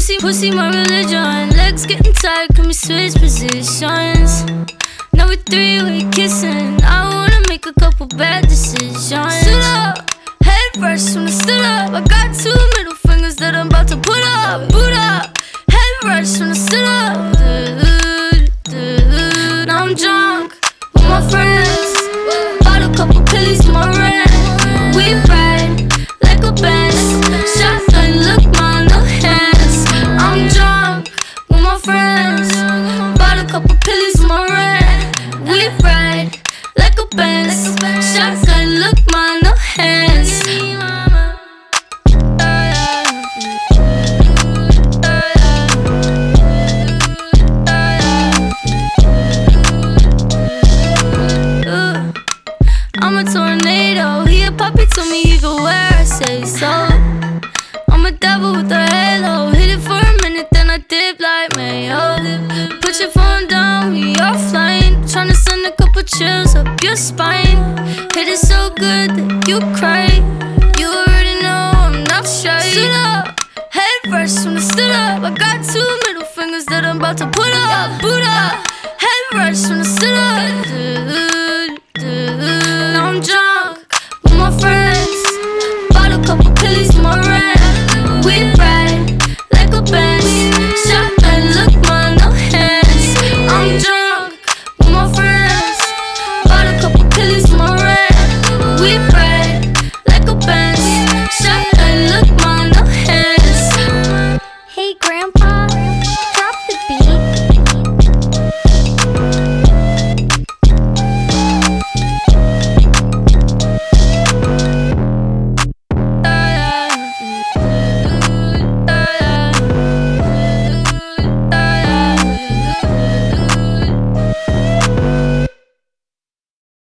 Pussy my religion. Legs getting tired, can we switch positions? Now we three-way kissing. I wanna make a couple bad decisions. Stood up, head first when I stood up. I got two middle fingers that I'm about to put up. Boot up, head first when I stood up. Now I'm drunk with my friends. Bought a couple pillies for my rent. We ride like a band. Shotgun, look, my no hands. I'm drunk with my friends. Bought a couple pillies for my rent. We ride like a band. Shotgun, look, my no hands. I'm a tornado. He a puppy, told me he could wear I say so. I'm a devil with a halo. Hit it for a minute, then I dip like mayo. Put your phone down, we offline. Tryna send a couple chills up your spine. Hit it so good that you cry. You already know I'm not shy. Stood up, head first when I stood up. I got two middle fingers that I'm about to put